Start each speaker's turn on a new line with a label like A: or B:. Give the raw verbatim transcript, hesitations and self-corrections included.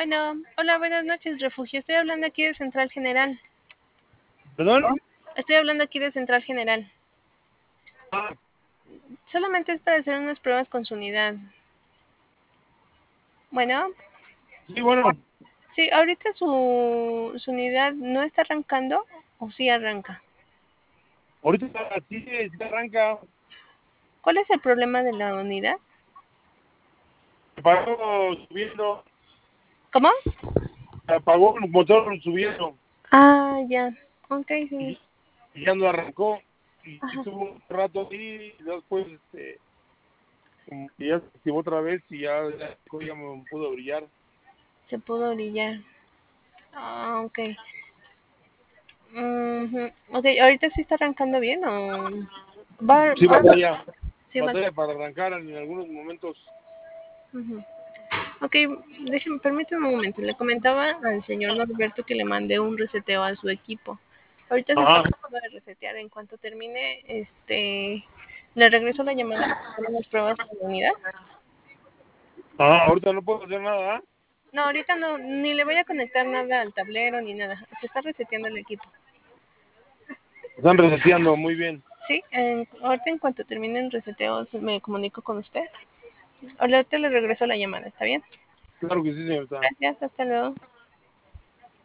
A: Bueno, hola, buenas noches, Refugio. Estoy hablando aquí de Central General.
B: ¿Perdón?
A: Estoy hablando aquí de Central General.
B: Ah,
A: Solamente es para hacer unas pruebas con su unidad. Bueno,
B: sí, bueno,
A: sí, ahorita su, su unidad no está arrancando o sí arranca.
B: ahorita sí, sí arranca.
A: ¿Cuál es el problema de la unidad?
B: Se apagó subiendo,
A: ¿Cómo?
B: se apagó el motor subiendo
A: Ah, ya. Ok, sí.
B: y, y ya no arrancó. Y
A: Ajá.
B: estuvo un rato ahí y después este, como que ya se activó otra vez y ya, ya, ya me pudo brillar.
A: Se pudo brillar. Ah, ok. Ujú. Ok, ¿ahorita sí está arrancando bien o...? Va,
B: Sí,
A: va-
B: batalla,
A: sí, va.
B: batalla para arrancar en algunos momentos.
A: Ujú. Ok, déjeme, permíteme un momento. Le comentaba al señor Norberto que le mandé un reseteo a su equipo. Ahorita se está
B: Ajá,
A: tratando de resetear. En cuanto termine, este, le regreso la llamada para hacer unas pruebas con la unidad.
B: ajá, ahorita no puedo hacer nada, ¿ah?
A: No, ahorita no, ni le voy a conectar nada al tablero ni nada. Se está reseteando el equipo.
B: Están reseteando muy bien.
A: Sí, en, ahorita en cuanto termine el reseteo me comunico con usted. Ahorita le regreso la llamada, ¿está bien?
B: Claro que sí, señorita.
A: Gracias, hasta luego.